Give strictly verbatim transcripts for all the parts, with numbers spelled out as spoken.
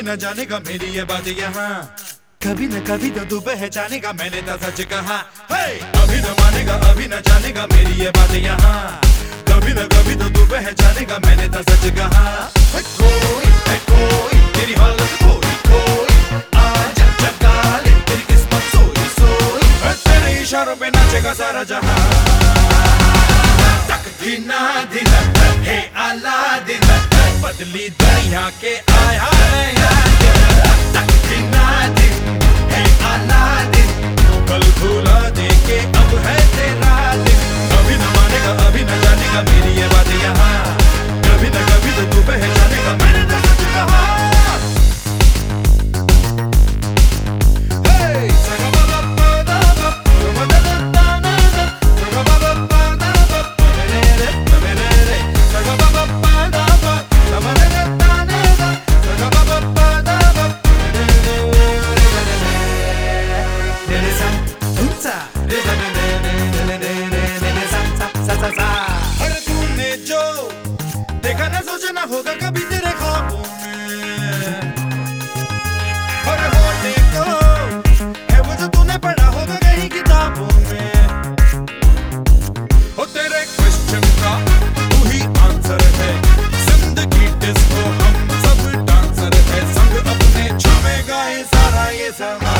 न जानेगा मेरी ये बात यहाँ, कभी न कभी तो तू पहचानेगा मैंने तो सच कहा। अभी न मानेगा अभी न जानेगा मेरी ये बात यहाँ, कभी न कभी तो तू पहचानेगा मैंने तो सच कहा। कोई है कोई तेरी हालत कोई कोई आजा जगा ले तेरी किस्मत सोई सोई, तेरे इशारों पे नाचेगा सारा जहां। तकदीना दिन है आला दिन बदली दुनिया के आया तकदीना दिन है आला दिन, कल भूला दे के अब है तेरा दिन। कभी न मानेगा अभी न जानेगा मेरी ये बात यहाँ, कभी न कभी तो तू पहचानेगा मैंने तो सच कहा। अरे तूने जो देखा ना सोचना होगा कभी तेरे ख्वाबों में, और होने को है वो जो तूने पढ़ा होगा कहीं किताबों में। हो तेरे क्वेश्चन का तू ही आंसर है, जिंदगी डिस्को हम सब डांसर है, संग अपने छुपेगा ये सारा ये समा।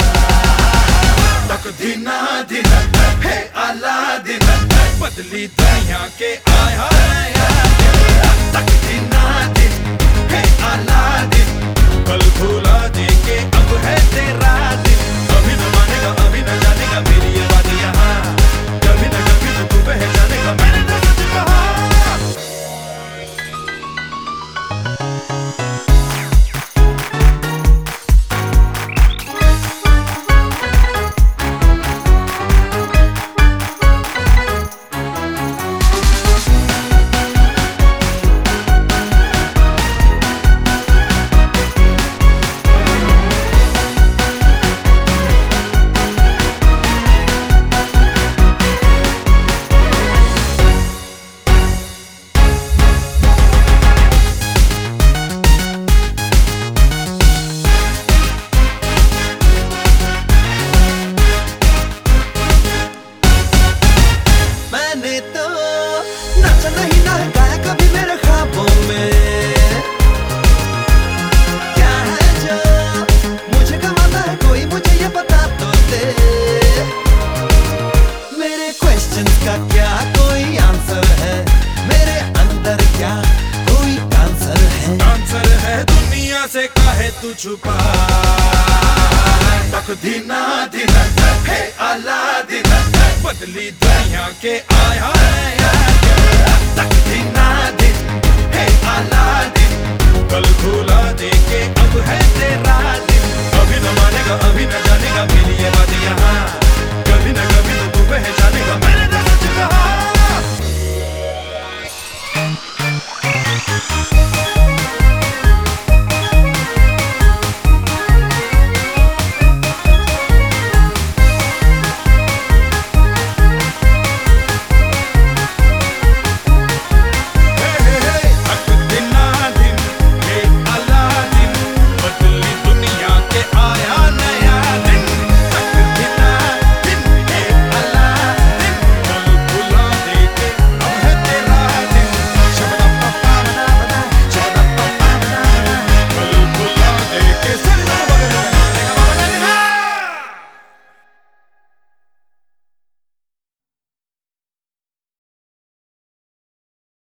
तकदीना दिन है आला दिन बदली दुनिया के आया, तकदीना दिन है आला दिन, कल भूला दे के अब है तेरा दिन। कभी न मानेगा अभी न जानेगा मेरी ये बात यहाँ, कभी न कभी तो तू पहचानेगा मैंने तो सच कहा। नहीं ना गाया कभी मेरे ख्वाबों में, क्या है जो मुझे कमाना है कोई मुझे ये बता तो दे। मेरे क्वेश्चंस का क्या कोई आंसर है, मेरे अंदर क्या कोई आंसर है। आंसर है दुनिया से काहे तू छुपा, तकदीना दिन है आला दिन बदली दुनिया के आया, तकदीना दिन है आला दिन, कल भूला दे के अब है तेरा दिन। अभी न मानेगा अभी न जानेगा मेरी ये बात यहाँ, कभी न कभी तो तू पहचानेगा मैंने